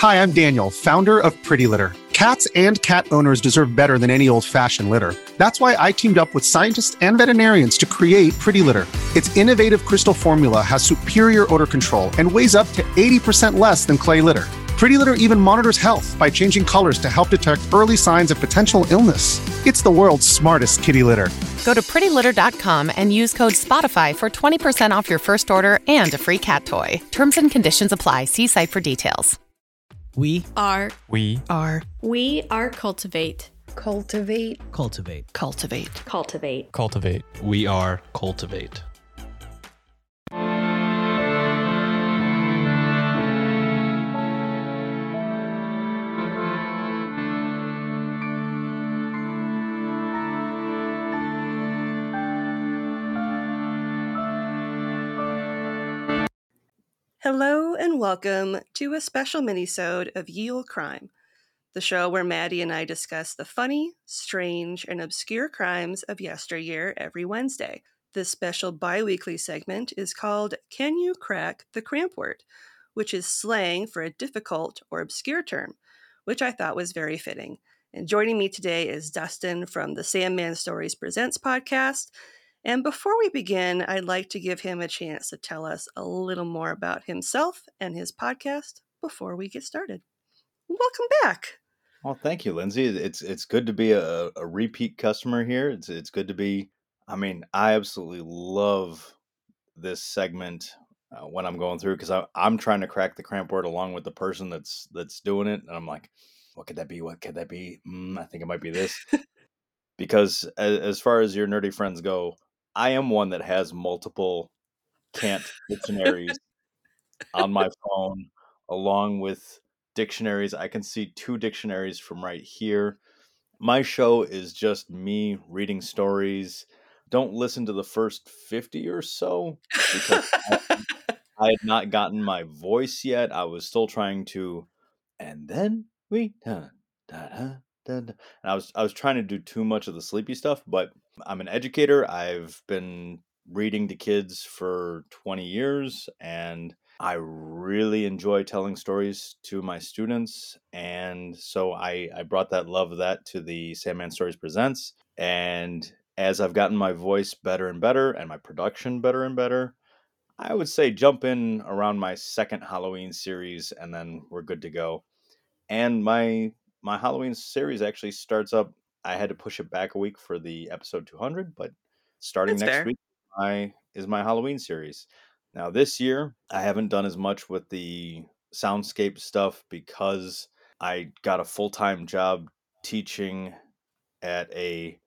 Hi, I'm Daniel, founder of Pretty Litter. Cats and cat owners deserve better than any old-fashioned litter. That's why I teamed up with scientists and veterinarians to create Pretty Litter. Its innovative crystal formula has superior odor control and weighs up to 80% less than clay litter. Pretty Litter even monitors health by changing colors to help detect early signs of potential illness. It's the world's smartest kitty litter. Go to prettylitter.com and use code SPOTIFY for 20% off your first order and a free cat toy. Terms and conditions apply. See site for details. We are Cultivate. Cultivate. cultivate. Cultivate. Cultivate. Cultivate. We are Cultivate. Hello and welcome to a special mini-sode of Ye Olde Crime, the show where Maddie and I discuss the funny, strange, and obscure crimes of yesteryear every Wednesday. This special bi-weekly segment is called Can You Crack the Cramp Word?, which is slang for a difficult or obscure term, which I thought was very fitting. And joining me today is Dustin from the Sandman Stories Presents podcast. And before we begin, I'd like to give him a chance to tell us a little more about himself and his podcast before we get started. Welcome back. Well, thank you, Lindsay. It's good to be a repeat customer here. It's good to be. I mean, I absolutely love this segment when I'm going through because I'm trying to crack the cramp word along with the person that's doing it, and I'm like, what could that be? What could that be? I think it might be this. Because as far as your nerdy friends go, I am one that has multiple cant dictionaries on my phone, along with dictionaries. I can see 2 dictionaries from right here. My show is just me reading stories. Don't listen to the first 50 or so because I had not gotten my voice yet. I was still trying to, and then we and I was trying to do too much of the sleepy stuff, but I'm an educator. I've been reading to kids for 20 years and I really enjoy telling stories to my students. And so I brought that love of that to the Sandman Stories Presents. And as I've gotten my voice better and better and my production better and better, I would say jump in around my second Halloween series and then we're good to go. And my Halloween series actually starts up. I had to push it back a week for the episode 200, but starting That's next fair. week is my Halloween series. Now this year, I haven't done as much with the soundscape stuff because I got a full-time job teaching at a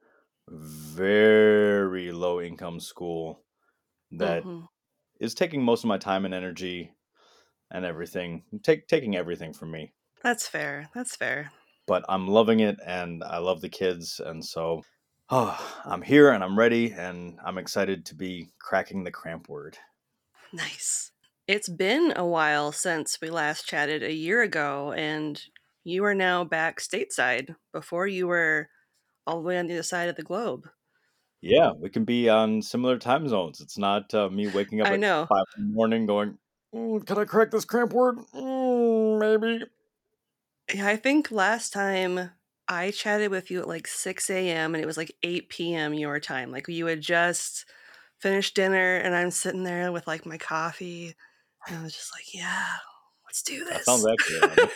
very low income school that Mhm. is taking most of my time and energy and everything, taking everything from me. That's fair. That's fair. But I'm loving it and I love the kids. And so I'm here and I'm ready and I'm excited to be cracking the cramp word. Nice. It's been a while since we last chatted a year ago, and you are now back stateside. Before you were all the way on the other side of the globe. Yeah, we can be on similar time zones. It's not me waking up I at know. 5 in the morning going, can I crack this cramp word? Maybe. Yeah, I think last time I chatted with you at like 6 a.m. and it was like 8 p.m. your time. Like you had just finished dinner and I'm sitting there with like my coffee and I was just like, yeah, let's do That sounds this. accurate.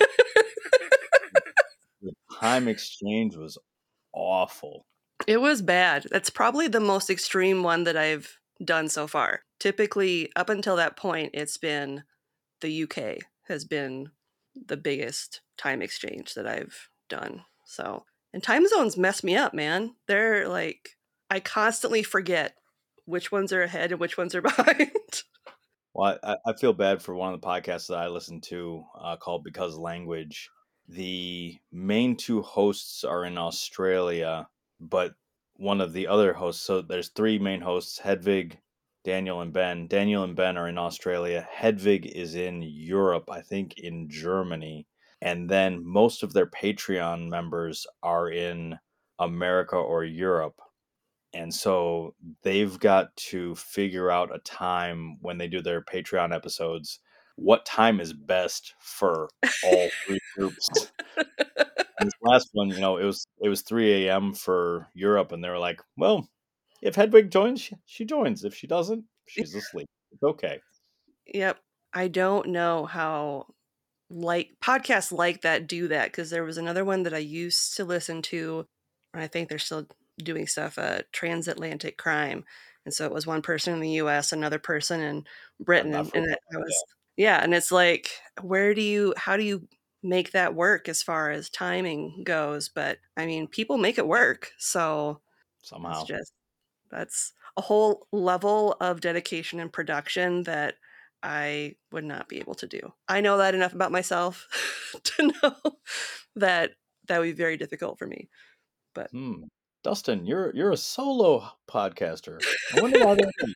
The time exchange was awful. It was bad. That's probably the most extreme one that I've done so far. Typically, up until that point, it's been the UK has been the biggest time exchange that I've done. So, and time zones mess me up, man. They're like, I constantly forget which ones are ahead and which ones are behind. Well, I feel bad for one of the podcasts that I listen to called Because Language. The main 2 hosts are in Australia, but one of the other hosts, so there's 3 main hosts, Hedvig, Daniel, and Ben. Daniel and Ben are in Australia. Hedvig is in Europe, I think in Germany. And then most of their Patreon members are in America or Europe. And so they've got to figure out a time when they do their Patreon episodes what time is best for all three groups. And this last one, it was 3 a.m. for Europe, and they were like, "Well, if Hedwig joins, she joins. If she doesn't, she's asleep. It's okay." Yep. I don't know how podcasts like that do that, because there was another one that I used to listen to, and I think they're still doing stuff, Transatlantic Crime. And so it was one person in the US, another person in Britain, I've heard that. I was, yeah, and it's like, how do you make that work as far as timing goes? But I mean, people make it work. So it's Somehow. just, that's a whole level of dedication and production that I would not be able to do. I know that enough about myself to know that that would be very difficult for me. But Dustin, you're a solo podcaster. I wonder why that is.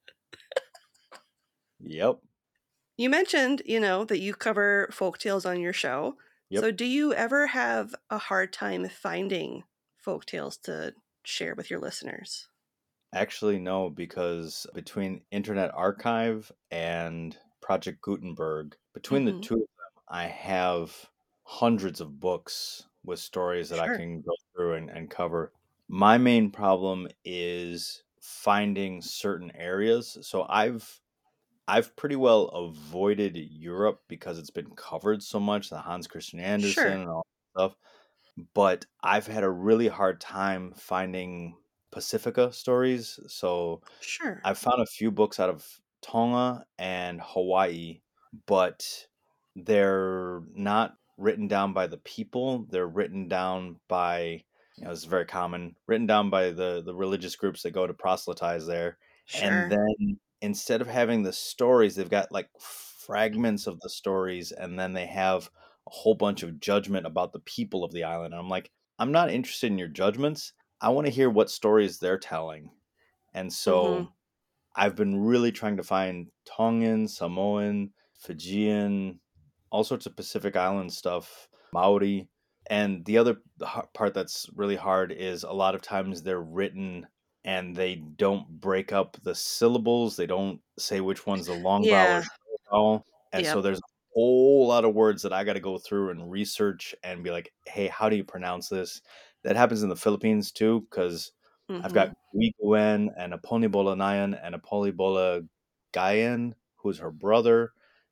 Yep. you mentioned, that you cover folktales on your show. Yep. So do you ever have a hard time finding folktales to share with your listeners? Actually, no, because between Internet Archive and Project Gutenberg, between the Mm-hmm. two of them, I have hundreds of books with stories that I Sure. can go through and cover. My main problem is finding certain areas. So I've pretty well avoided Europe because it's been covered so much, the Hans Christian Andersen Sure. and all that stuff. But I've had a really hard time finding Pacifica stories. So Sure. I've found a few books out of Tonga and Hawaii, but they're not written down by the people. They're written down by, this is very common, written down by the religious groups that go to proselytize there. And Sure. then instead of having the stories, they've got like fragments of the stories, and then they have a whole bunch of judgment about the people of the island. And I'm like, I'm not interested in your judgments. I want to hear what stories they're telling. And Mm-hmm. so I've been really trying to find Tongan, Samoan, Fijian, all sorts of Pacific Island stuff, Maori. And the other part that's really hard is a lot of times they're written and they don't break up the syllables. They don't say which one's the long vowel or Yeah. short vowel. And so Yep. there's a whole lot of words that I got to go through and research and be like, hey, how do you pronounce this? That happens in the Philippines too, because I've Mm-hmm. got Guiguen and a Ponibolanayan and a Polibola Gayan, who's her brother,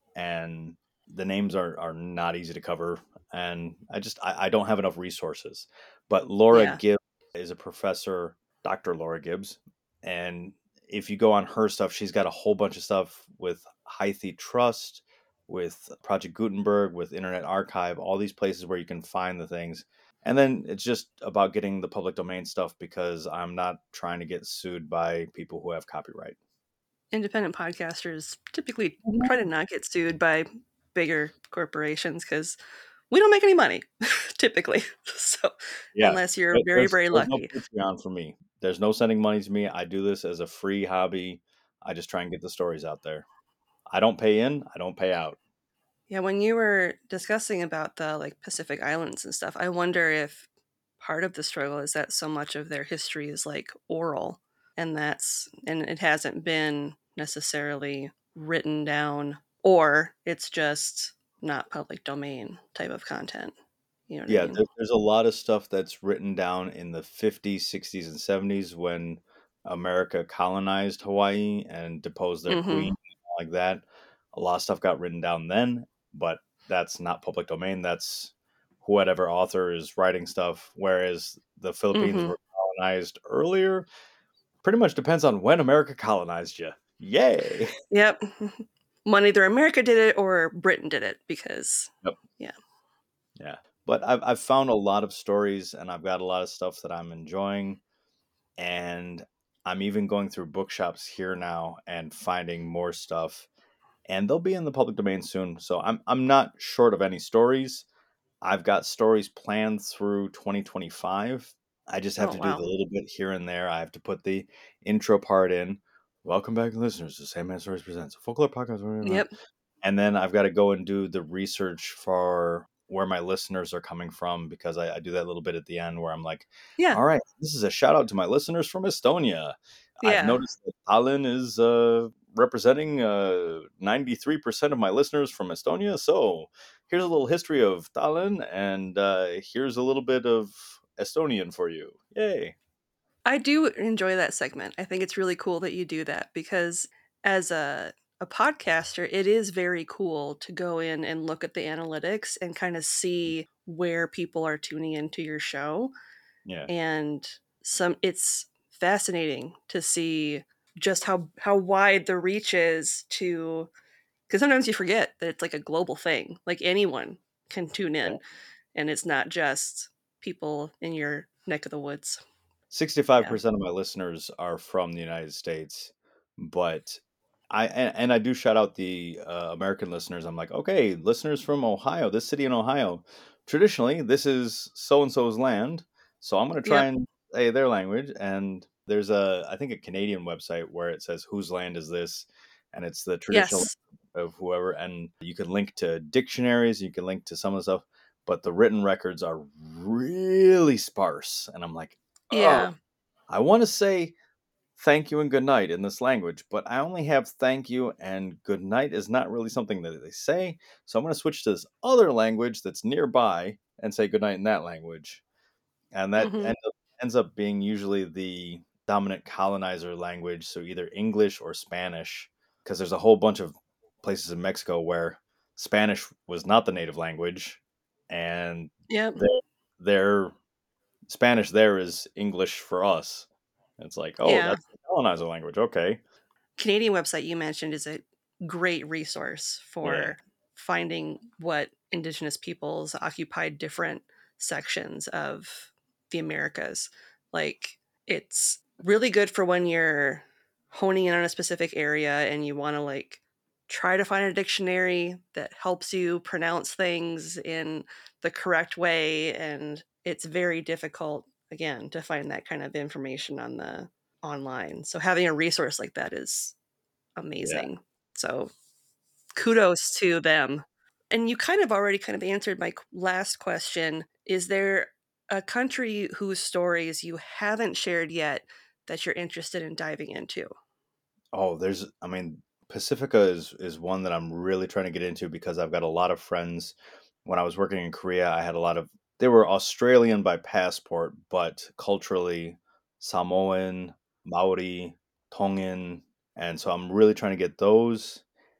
and the names are not easy to cover. And I don't have enough resources. But Laura Yeah. Gibbs is a professor, Dr. Laura Gibbs, and if you go on her stuff, she's got a whole bunch of stuff with Hythe Trust, with Project Gutenberg, with Internet Archive, all these places where you can find the things. And then it's just about getting the public domain stuff because I'm not trying to get sued by people who have copyright. Independent podcasters typically try to not get sued by bigger corporations because we don't make any money typically. So Yeah, unless you're very, very there's no lucky. Patreon for me. There's no sending money to me. I do this as a free hobby. I just try and get the stories out there. I don't pay in, I don't pay out. Yeah, when you were discussing about the like Pacific Islands and stuff, I wonder if part of the struggle is that so much of their history is like oral, and it hasn't been necessarily written down, or it's just not public domain type of content. You know what I Yeah, mean? there's a lot of stuff that's written down in the 50s, 60s, and 70s when America colonized Hawaii and deposed their Mm-hmm. queen, like that. A lot of stuff got written down then, but that's not public domain. That's whatever author is writing stuff. Whereas the Philippines Mm-hmm. were colonized earlier. Pretty much depends on when America colonized you. Yay! Yep. When either America did it or Britain did it, because Yep. yeah. Yeah. But I've found a lot of stories and I've got a lot of stuff that I'm enjoying. And I'm even going through bookshops here now and finding more stuff. And they'll be in the public domain soon. So I'm not short of any stories. I've got stories planned through 2025. I just have Oh to do the wow. little bit here and there. I have to put the intro part in. Welcome back, listeners, to Sandman Stories Presents, a folklore podcast. Yep. And then I've got to go and do the research for where my listeners are coming from because I do that little bit at the end where I'm like, Yeah. all right, this is a shout out to my listeners from Estonia. I've Yeah. noticed that Tallinn is representing 93% of my listeners from Estonia. So here's a little history of Tallinn, and here's a little bit of Estonian for you. Yay. I do enjoy that segment. I think it's really cool that you do that because as a podcaster, it is very cool to go in and look at the analytics and kind of see where people are tuning into your show. Yeah. And it's fascinating to see just how wide the reach is to, because sometimes you forget that it's like a global thing. Like anyone can tune Yeah. in, and it's not just people in your neck of the woods. 65% of my listeners are from the United States, but and I do shout out the American listeners. I'm like, okay, listeners from Ohio, this city in Ohio. Traditionally, this is so and so's land, so I'm going to try Yep. and say their language. And there's I think a Canadian website where it says whose land is this, and it's the traditional Yes. of whoever. And you can link to dictionaries, you can link to some of the stuff, but the written records are really sparse. And I'm like, oh, Yeah. I want to say thank you and good night in this language, but I only have thank you and good night is not really something that they say. So I'm going to switch to this other language that's nearby and say good night in that language. And that Hmm. ends up being usually the dominant colonizer language. So either English or Spanish, because there's a whole bunch of places in Mexico where Spanish was not the native language. And Yep. their Spanish there is English for us. It's like, oh, Yeah. that's the colonizer language. Okay. Canadian website you mentioned is a great resource Yeah. for finding what Indigenous peoples occupied different sections of the Americas. Like, it's really good for when you're honing in on a specific area and you want to like try to find a dictionary that helps you pronounce things in the correct way. And it's very difficult, again, to find that kind of information on the online. So having a resource like that is Yeah. amazing. So kudos to them. And you kind of already kind of answered my last question. Is there a country whose stories you haven't shared yet that you're interested in diving into? Oh, I mean, Pacifica is one that I'm really trying to get into because I've got a lot of friends. When I was working in Korea, I had a lot of, they were Australian by passport, but culturally Samoan, Maori, Tongan. And so I'm really trying to get those.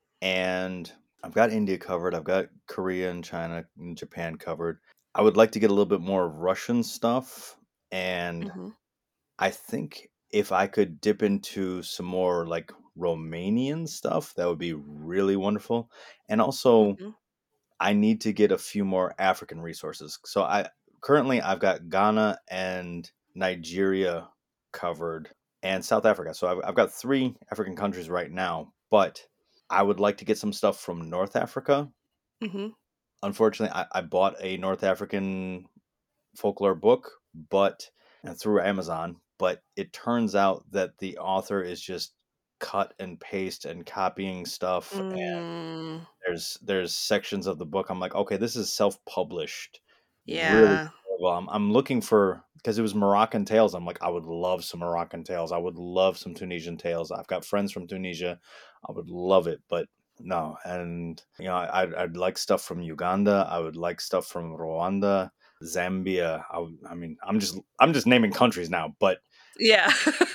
And I've got India covered. I've got Korea and China and Japan covered. I would like to get a little bit more Russian stuff. And Hmm. I think if I could dip into some more like Romanian stuff, that would be really wonderful. And also, Hmm. I need to get a few more African resources. So I've got Ghana and Nigeria covered and South Africa. So I've got three African countries right now, but I would like to get some stuff from North Africa. Hmm. Unfortunately, I bought a North African folklore book, but and through Amazon, but it turns out that the author is just cut and paste and copying stuff, and Mm, there's sections of the book I'm like, okay, this is self-published. Really yeah. well, I'm looking for, because it was Moroccan tales. I'm like, I would love some Moroccan tales. I would love some Tunisian tales. I've got friends from Tunisia. I would love it, but no. And I'd like stuff from Uganda. I would like stuff from Rwanda, Zambia. I mean, I'm just naming countries now, but Yeah.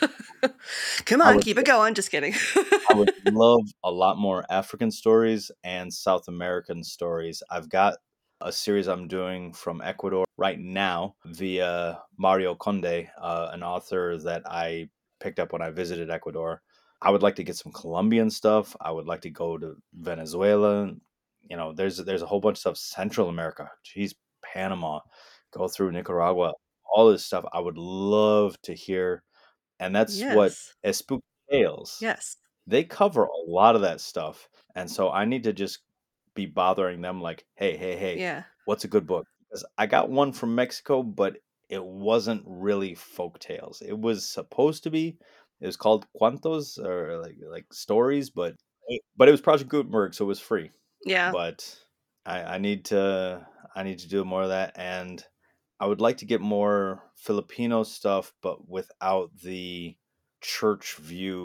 Come I on, would keep it going. Just kidding. I would love a lot more African stories and South American stories. I've got a series I'm doing from Ecuador right now via Mario Conde, an author that I picked up when I visited Ecuador. I would like to get some Colombian stuff. I would like to go to Venezuela. There's a whole bunch of stuff. Central America, geez, Panama, go through Nicaragua, all this stuff. I would love to hear, and that's what Yes. Espook Tales, Yes. they cover a lot of that stuff. And so I need to just be bothering them like, hey, hey, hey, Yeah. what's a good book? Because I got one from Mexico, but it wasn't really folk tales. It was supposed to be. It was called Cuentos, or like stories, but it was Project Gutenberg, so it was free. Yeah. But I I need to do more of that, and I would like to get more Filipino stuff, but without the church view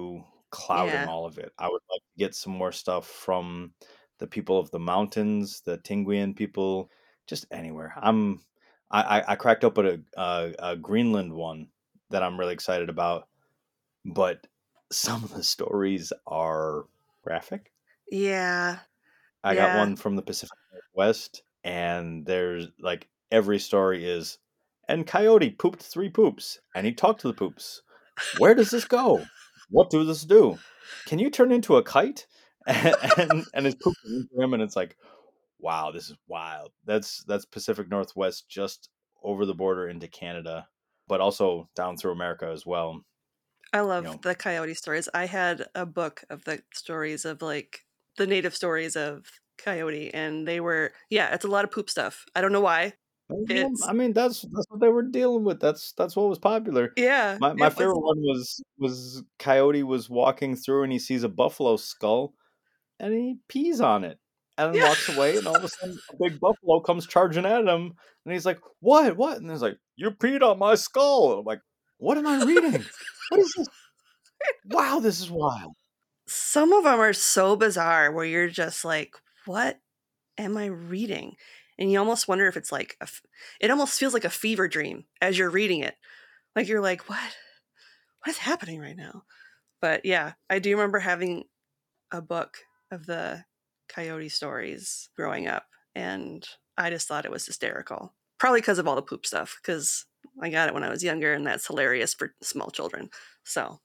clouding Yeah. all of it. I would like to get some more stuff from the people of the mountains, the Tinguian people, just anywhere. I cracked up at a Greenland one that I'm really excited about, but some of the stories are graphic. Yeah. I got Yeah. one from the Pacific Northwest, and there's like every story is, and Coyote pooped 3 poops, and he talked to the poops. Where does this go? What does this do? Can you turn into a kite? And his poop into him, and it's like, wow, this is wild. That's Pacific Northwest, just over the border into Canada, but also down through America as well. I You love know, the coyote stories. I had a book of the stories of like the native stories of coyote, and they were, yeah, it's a lot of poop stuff. I don't know why. It's, I mean, that's what they were dealing with. That's what was popular. yeah, My it was, favorite one was Coyote was walking through and he sees a buffalo skull and he pees on it and then yeah. walks away, and all of a sudden a big buffalo comes charging at him and he's like, What? And he's like, You peed on my skull. And I'm like, what am I reading? What is this? Wow, this is wild. Some of them are so bizarre where you're just like, what am I reading? And you almost wonder if it's like, it almost feels like a fever dream as you're reading it. Like you're like, what is happening right now? But yeah, I do remember having a book of the coyote stories growing up, and I just thought it was hysterical. Probably because of all the poop stuff, because I got it when I was younger, and that's hilarious for small children. So,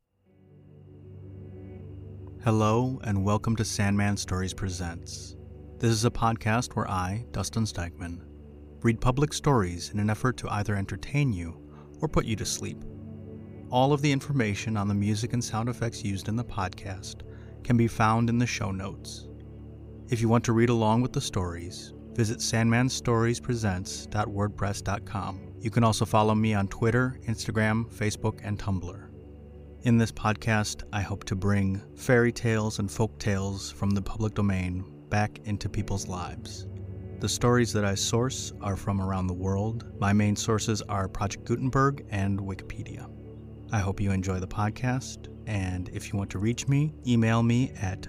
Hello, and welcome to Sandman Stories Presents. This is a podcast where I, Dustin Steigman, read public stories in an effort to either entertain you or put you to sleep. All of the information on the music and sound effects used in the podcast can be found in the show notes. If you want to read along with the stories, visit sandmanstoriespresents.wordpress.com. You can also follow me on Twitter, Instagram, Facebook, and Tumblr. In this podcast, I hope to bring fairy tales and folk tales from the public domain back into people's lives. The stories that I source are from around the world. My main sources are Project Gutenberg and Wikipedia. I hope you enjoy the podcast, and if you want to reach me, email me at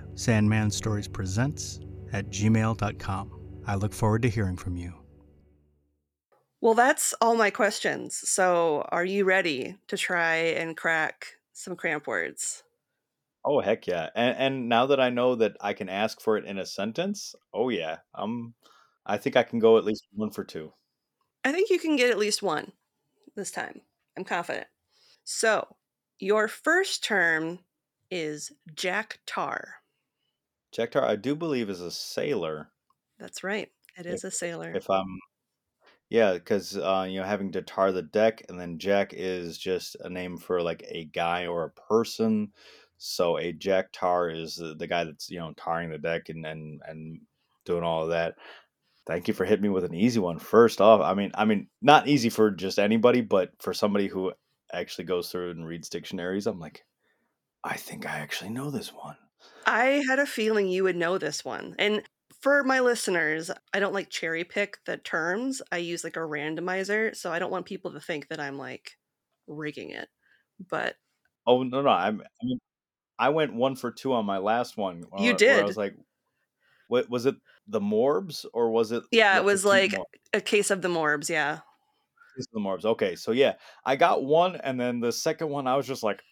sandmanstoriespresents@gmail.com. I look forward to hearing from you. well, that's all my questions. So, are you ready to try and crack some cramp words? Oh heck yeah. And now that I know that I can ask for it in a sentence, oh yeah. I think I can go at least 1 for 2. I think you can get at least one this time. I'm confident. So, your first term is Jack Tar. Jack Tar, I do believe, is a sailor. That's right. It If is a sailor. if I'm Yeah, because having to tar the deck, and then Jack is just a name for like a guy or a person. So a Jack Tar is the guy that's tarring the deck and doing all of that. Thank you for hitting me with an easy one. First off, I mean, not easy for just anybody, but for somebody who actually goes through and reads dictionaries, I'm like, I think I actually know this one. I had a feeling you would know this one. And for my listeners, I don't like cherry pick the terms. I use like a randomizer, so I don't want people to think that I'm like rigging it. But Oh no, no, I mean, I went 1 for 2 on my last one, you where I was did. like, what was it? The Morbs, or was it Yeah, Le it was Petit like Morb? a case of the morbs, yeah. It's the Morbs. Okay, so yeah, I got one, and then the second one, I was just like,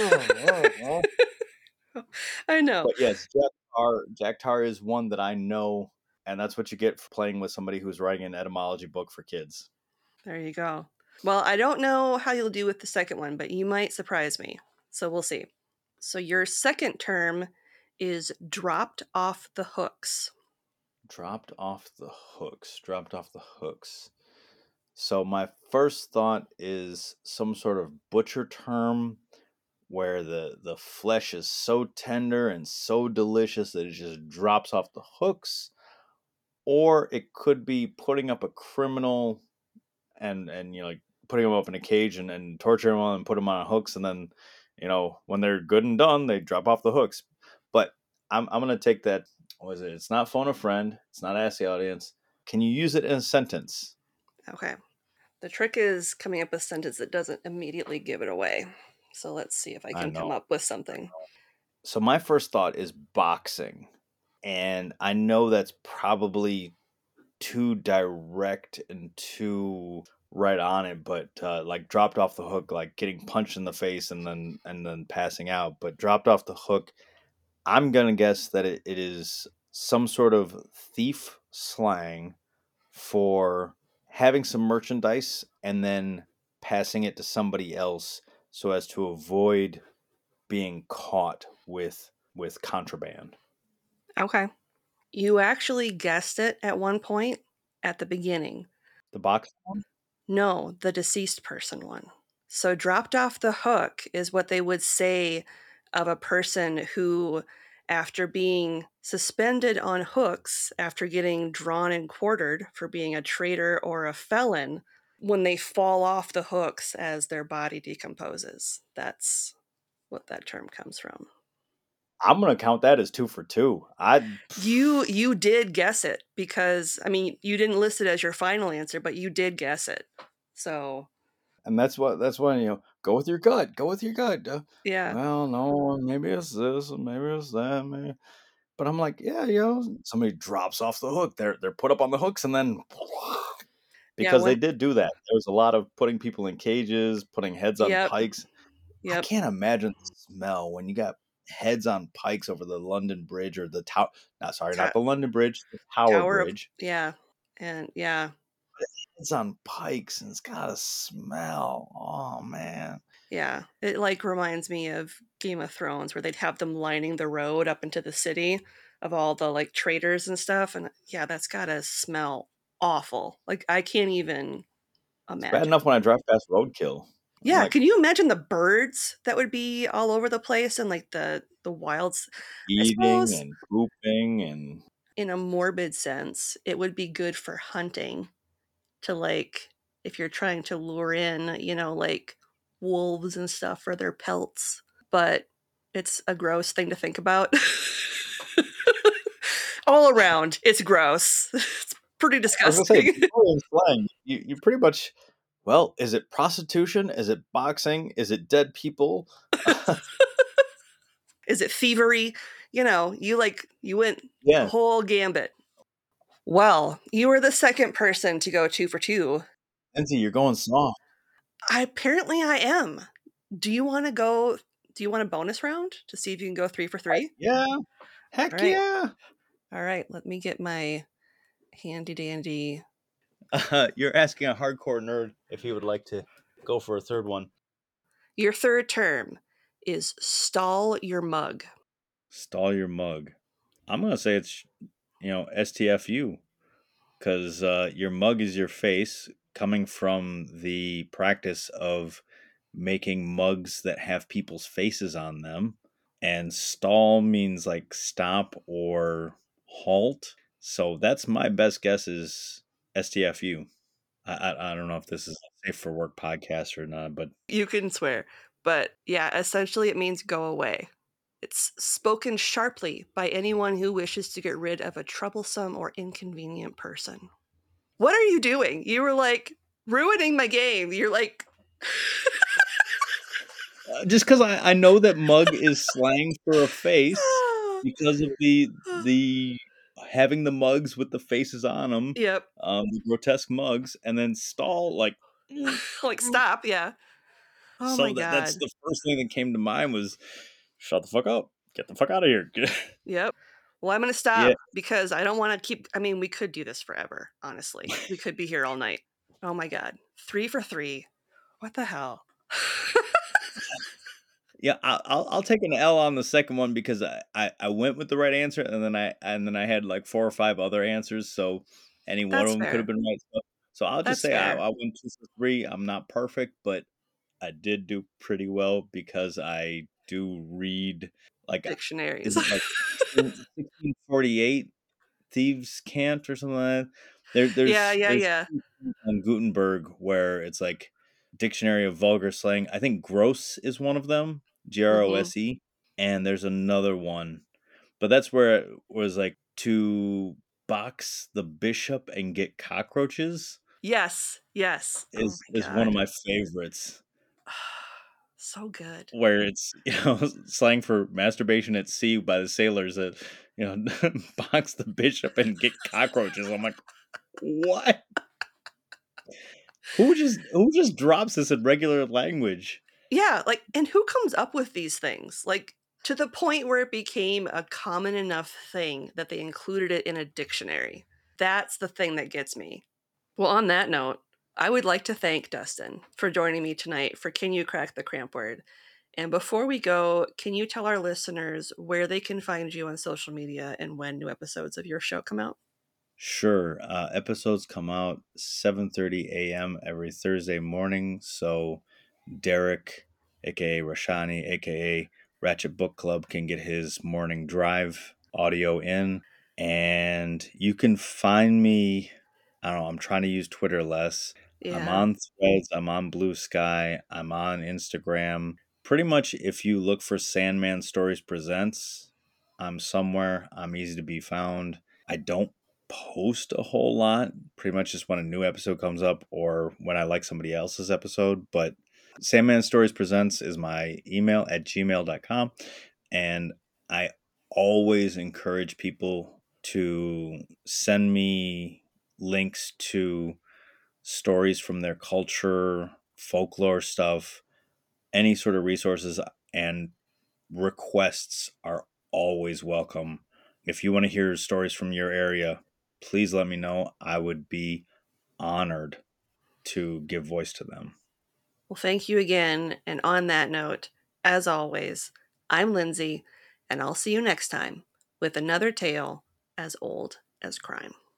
I know. but yes, Jack Tar is one that I know, and that's what you get for playing with somebody who's writing an etymology book for kids. There you go. Well, I don't know how you'll do with the second one, but you might surprise me. So we'll see. So your second term is dropped off the hooks. Dropped off the hooks. Dropped off the hooks. So my first thought is some sort of butcher term where the flesh is so tender and so delicious that it just drops off the hooks, or it could be putting up a criminal and like putting them up in a cage and torturing them and put them on hooks, and then when they're good and done, they drop off the hooks. But I'm gonna take that. What is it? It's not phone a friend. It's not ask the audience. Can you use it in a sentence? Okay. The trick is coming up with a sentence that doesn't immediately give it away. So let's see if I I can come know. up with something. So my first thought is boxing. And I know that's probably too direct and too right on it, but like dropped off the hook, like getting punched in the face and then passing out. But dropped off the hook, I'm gonna guess that it is some sort of thief slang for having some merchandise and then passing it to somebody else so as to avoid being caught with contraband. Okay. You actually guessed it at one point at the beginning. The box one? No, the deceased person one. So, dropped off the hook is what they would say of a person who, after being suspended on hooks, after getting drawn and quartered for being a traitor or a felon, when they fall off the hooks as their body decomposes. That's what that term comes from. I'm gonna count that as 2 for 2. You did guess it because I mean you didn't list it as your final answer, but you did guess it. So and that's when go with your gut, go with your gut. yeah, Well, no, maybe it's this, maybe it's that, maybe. But I'm like, yeah, somebody drops off the hook. They're put up on the hooks and then yeah. because they When did do that. There was a lot of putting people in cages, putting heads on yep, pikes. I yep. can't imagine the smell when you got heads on pikes over the London Bridge or the tower. Not sorry, not Ta- the London Bridge, the Tower Tower of Bridge. yeah, and yeah, It's on pikes and it's got a smell. Oh man. yeah. It like reminds me of Game of Thrones where they'd have them lining the road up into the city of all the like traders and stuff, and yeah, that's gotta smell awful. Like I can't even It's bad imagine. enough when I drive past roadkill. I'm Yeah, like can you imagine the birds that would be all over the place and like the wilds? I eating suppose and pooping and in a morbid sense, it would be good for hunting to like if you're trying to lure in, like wolves and stuff for their pelts. But it's a gross thing to think about. All around, it's gross. It's pretty I was gonna say, disgusting. people in slang, you pretty much well, is it prostitution? Is it boxing? Is it dead people? Is it thievery? You went the Yeah. whole gambit. Well, you were the second person to go 2 for 2. Lindsay, you're going soft. I am. Do you wanna go do you want a bonus round to see if you can go 3 for 3? Yeah. Heck Alright. yeah. Alright, let me get my handy dandy. You're asking a hardcore nerd if he would like to go for a third one. Your third term is stall your mug. Stall your mug. I'm gonna say it's STFU because your mug is your face, coming from the practice of making mugs that have people's faces on them, and stall means like stop or halt. So that's my best guess is STFU. I don't know if this is a safe for work podcast or not, but You can swear, but yeah, essentially it means go away. It's spoken sharply by anyone who wishes to get rid of a troublesome or inconvenient person. What are you doing? You were like ruining my game. You're like just because I know that mug is slang for a face because of the having the mugs with the faces on them, Yep. the grotesque mugs, and then stall like. Like stop, yeah. Oh my So that's god. the first thing that came to mind was shut the fuck up, get the fuck out of here. Yep. Well, I'm gonna Yeah, stop because I don't wanna keep I mean, we could do this forever, honestly. We could be here all night. Oh my god. 3 for 3. What the hell? yeah. I'll take an L on the second one because I went with the right answer and then I had like 4 or 5 other answers, so any one of That's them could have fair. been right. So I'll just That's say I fair. went 2 for 3. I'm not perfect, but I did do pretty well because I do read like Dictionaries. is it like 1648 thieves can't or something like that. Yeah, yeah, There's yeah. on Gutenberg where it's like dictionary of vulgar slang. I think gross is one of them, Mhm. GROSE, and there's another one, but that's where it was like to box the bishop and get cockroaches Yes, yes. Oh is my is one of god. my favorites. So good. where it's, slang for masturbation at sea by the sailors that, box the bishop and get cockroaches. I'm like, what? Who just drops this in regular language? Yeah, like, and who comes up with these things? Like, to the point where it became a common enough thing that they included it in a dictionary. That's the thing that gets me. Well, on that note, I would like to thank Dustin for joining me tonight for Can You Crack the Cramp Word? And before we go, can you tell our listeners where they can find you on social media and when new episodes of your show come out? Sure. Episodes come out 7:30 a.m. every Thursday morning. So Derek, aka Rashani, aka Ratchet Book Club, can get his morning drive audio in. And you can find me, I don't know, I'm trying to use Twitter less. I'm Yeah. on Threads, I'm on Blue Sky, I'm on Instagram. Pretty much if you look for Sandman Stories Presents, I'm somewhere. I'm easy to be found. I don't post a whole lot, pretty much just when a new episode comes up or when I like somebody else's episode. But Sandman Stories Presents is my email at gmail.com. And I always encourage people to send me links to stories from their culture, folklore stuff, any sort of resources, and requests are always welcome. If you want to hear stories from your area, please let me know. I would be honored to give voice to them. Well, thank you again. And on that note, as always, I'm Lindsay, and I'll see you next time with another tale as old as crime.